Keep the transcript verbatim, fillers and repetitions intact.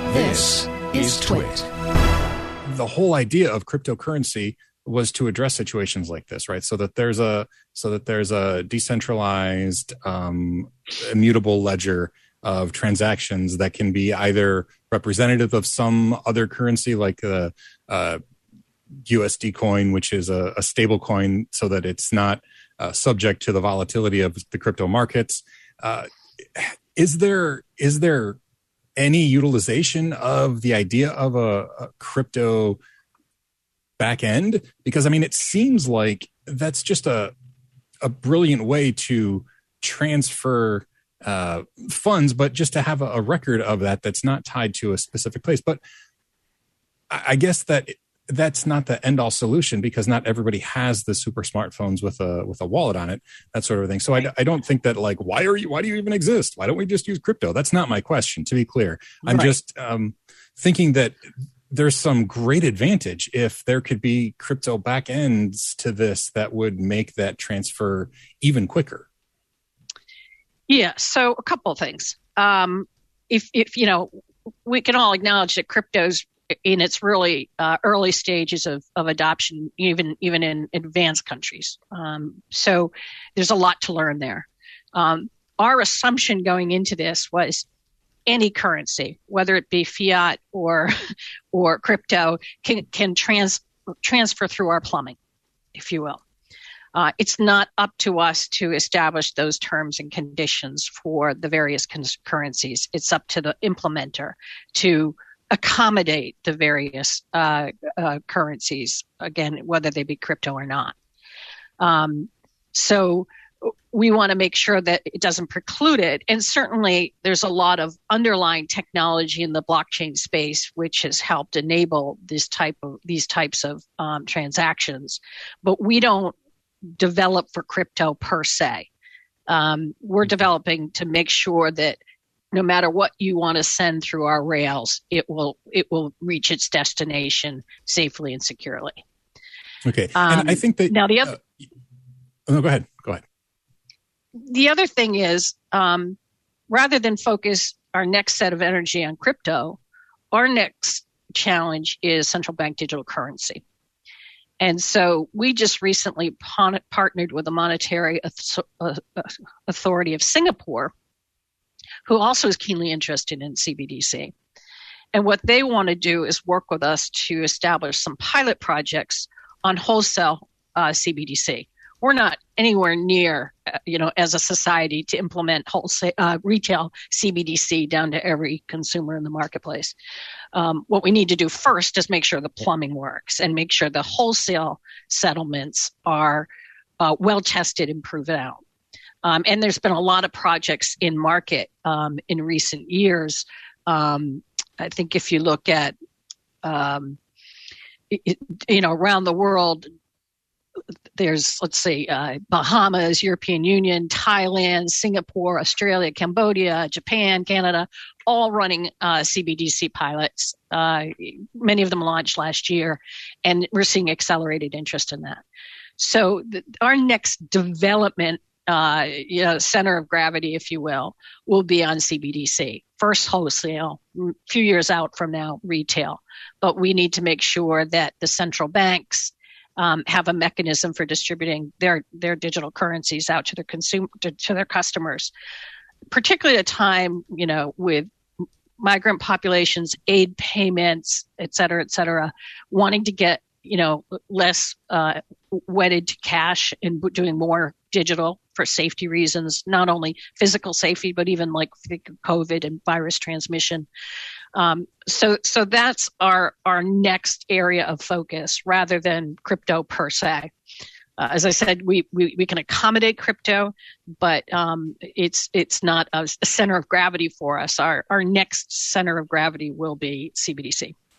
This is Twit. The whole idea of cryptocurrency was to address situations like this, right? So that there's a so that there's a decentralized, um, immutable ledger of transactions that can be either representative of some other currency, like a, a U S D coin, which is a, a stable coin, so that it's not uh, subject to the volatility of the crypto markets. Uh, is there is there any utilization of the idea of a, a crypto back end? Because, I mean, it seems like that's just a a brilliant way to transfer uh, funds, but just to have a, a record of that that's not tied to a specific place. But I, I guess that that's not the end all solution, because not everybody has the super smartphones with a with a wallet on it, that sort of thing. So I, I don't think that, like, why are you why do you even exist? Why don't we just use crypto? That's not my question, to be clear. I'm right. just um, thinking that there's some great advantage if there could be crypto back ends to this that would make that transfer even quicker. Yeah. So a couple of things. Um, if, if, you know, we can all acknowledge that crypto's in its really uh, early stages of, of adoption, even, even in advanced countries. Um, so there's a lot to learn there. Um, our assumption going into this was any currency, whether it be fiat or or crypto, can can trans, transfer through our plumbing, if you will. Uh, it's not up to us to establish those terms and conditions for the various con- currencies. It's up to the implementer to accommodate the various uh, uh, currencies, again, whether they be crypto or not. Um, so we want to make sure that it doesn't preclude it. And certainly there's a lot of underlying technology in the blockchain space which has helped enable this type of these types of um, transactions. But we don't develop for crypto per se. Um, we're developing to make sure that no matter what you want to send through our rails, it will it will reach its destination safely and securely. Okay. Um, and I think that now the other. Uh, no, go ahead. Go ahead. The other thing is, um, rather than focus our next set of energy on crypto, our next challenge is central bank digital currency. And so we just recently pon- partnered with the Monetary Authority of Singapore, who also is keenly interested in C B D C. And what they want to do is work with us to establish some pilot projects on wholesale uh, C B D C. We're not anywhere near, uh, you know, as a society to implement wholesale uh, retail C B D C down to every consumer in the marketplace. Um, what we need to do first is make sure the plumbing works and make sure the wholesale settlements are uh, well tested and proven out. Um, and there's been a lot of projects in market um, in recent years. Um, I think if you look at, um, it, you know, around the world, there's, let's say, uh, Bahamas, European Union, Thailand, Singapore, Australia, Cambodia, Japan, Canada, all running uh, C B D C pilots. Uh, many of them launched last year, and we're seeing accelerated interest in that. So the, our next development, uh, you know, center of gravity, if you will, will be on C B D C. First wholesale, a few years out from now, retail. But we need to make sure that the central banks Um, have a mechanism for distributing their their digital currencies out to their consumer to, to their customers, particularly at a time, you know, with migrant populations, aid payments, et cetera, et cetera, wanting to get, you know, less uh, wedded to cash and doing more digital for safety reasons, not only physical safety, but even like COVID and virus transmission. Um, so, so that's our, our next area of focus rather than crypto per se. Uh, as I said, we, we, we can accommodate crypto, but, um, it's, it's not a, a center of gravity for us. Our, our next center of gravity will be C B D C.